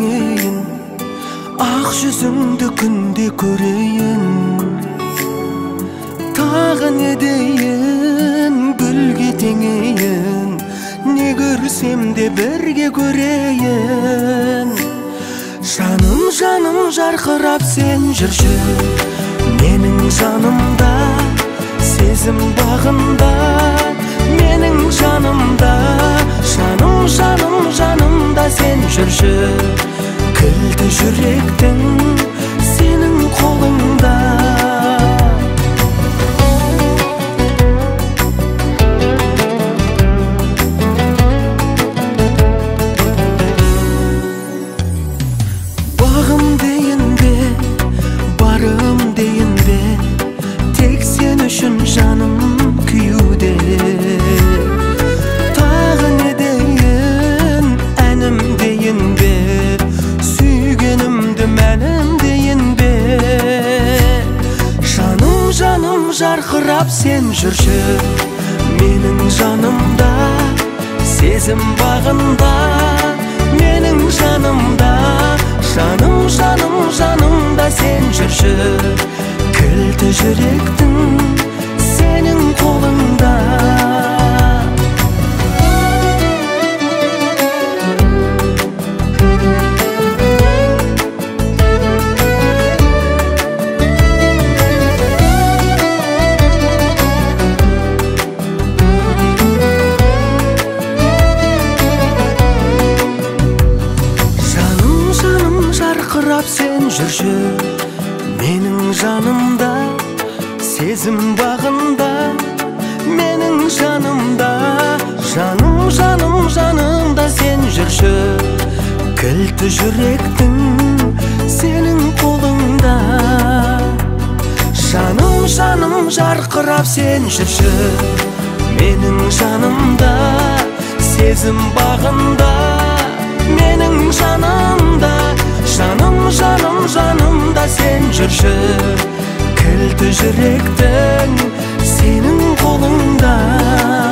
теңейін, ақ жүзіңді күнде көрейін. Тағы не дейін, гүлге теңейін, не көрсем де бірге көрейін. Жаным, жаным жарқырап сен жүрші менің жанымда, сезім бағында менің жанымда. Жаным, жаным, жанымда сен жүрші, кілті жүректің сенің қолыңда. Бағым дейін бе, барым дейін бе, тек сен үшін жаным күйуде. Тағы не дейін, әнім дейін бе, сүйгенімді мәнім дейін бе. Жаным, жаным жарқырап сен жүрші менің жанымда, сезім бағында менің жанымда. Жаным, жаным, жанымда сен жүрші, кілті жүректің сенің қолыңда. Жарқырап сен жүрші менің жанымда, сезім бағында менің жанымда. Жаным, жаным, жанымда сен жүрші, кілті жүректің сенің қолыңда. Жаным, жаным жарқырап сен жүрші менің жанымда, сезім бағында менің жанымда. Жаным, жаным, жанымда сен жүрші, кілті жүректің сенің қолыңда.